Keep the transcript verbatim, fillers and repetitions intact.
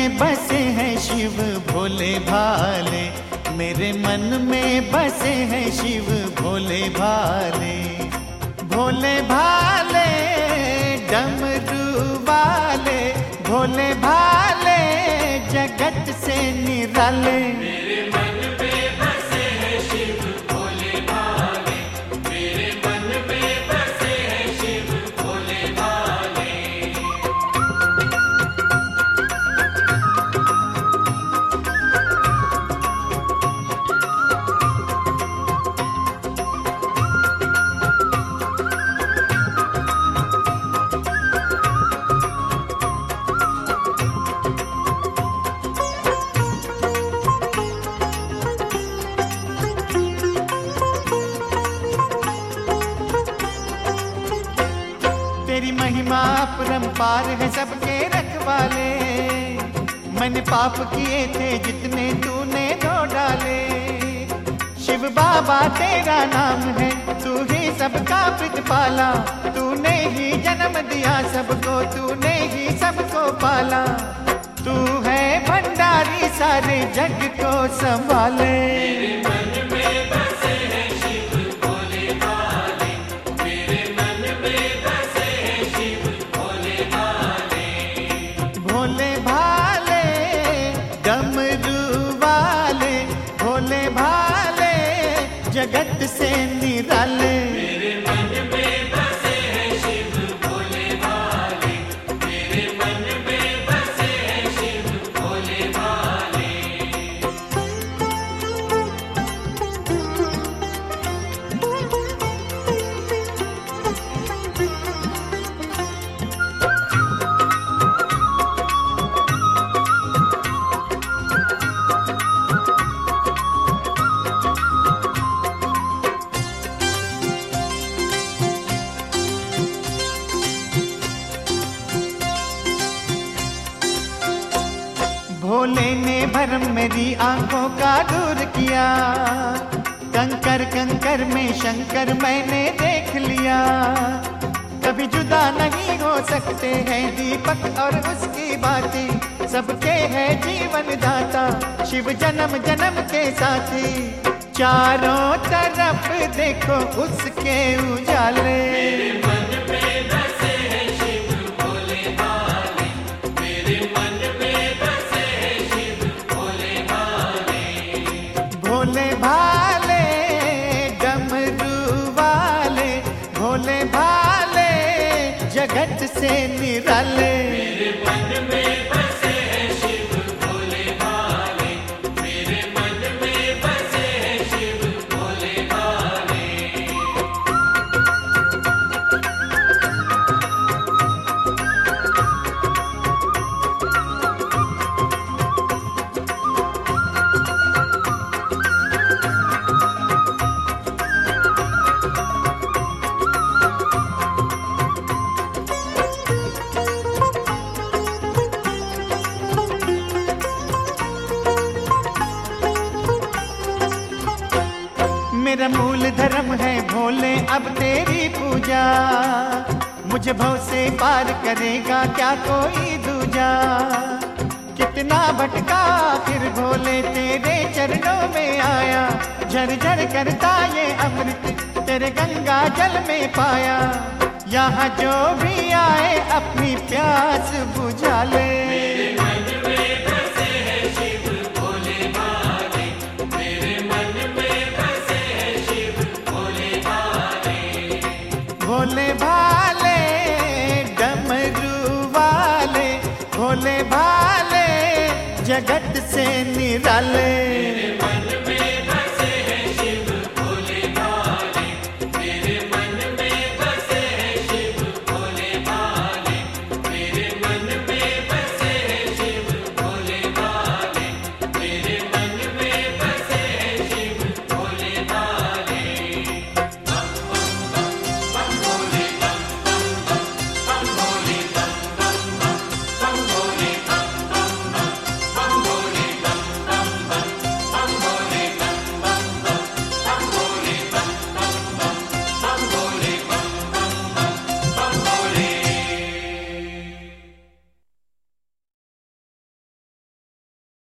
में बसे हैं शिव भोले भाले, मेरे मन में बसे हैं शिव भोले भाले। भोले भाले डमरू वाले, भोले भाले जगत से निराले। मेरे मन में बसे हैं शिव भोले भाले, मेरे मन में बसे हैं शिव भोले भाले। तेरी महिमा अपरंपार है सबके रखवाले, मैंने पाप किए थे जितने तूने धो डाले। शिव बाबा तेरा नाम है, तू ही सबका प्रतिपाला, तूने ही जन्म दिया सबको, तूने ही सबको पाला। तू है भंडारी सारे जग को संभाले। मेरे मन में बसे हैं शिव भोले भाले, मेरे मन में बसे हैं शिव भोले भाले। भोले भाले डमरू वाले, भोले भाले जगत से निराले। मेरे मन में बसे हैं शिव भोले भाले, मेरे मन में बसे हैं शिव भोले भाले। भोले ने भरम मेरी आंखों का दूर किया, कंकर कंकर में शंकर मैंने देख लिया। कभी जुदा नहीं हो सकते हैं दीपक और उसकी बातें, सबके है जीवन दाता शिव जन्म जन्म के साथी। चारों तरफ देखो उसके उजाले। मेरे मन में बसे हैं शिव भोले भाले, मेरे मन में बसे हैं शिव भोले भाले। भोले भाले डमरू वाले, भोले भाले जगत से निराले। मेरे मन में बसे हैं शिव भोले भाले, मेरे मन में बसे हैं शिव भोले भाले। मेरा मूल धर्म है भोले अब तेरी पूजा, मुझे भव से पार करेगा क्या कोई दूजा। कितना भटका फिर भोले तेरे चरणों में आया, झरझर करता ये अमृत तेरे गंगा जल में पाया। यहाँ जो भी आए अपनी प्यास बुझा ले। मेरे मन में बसे हैं शिव भोले भाले, मेरे मन में बसे हैं शिव भोले भाले। भोले भाले डमरू वाले, भोले भाले जगत से निराले। मेरे मन में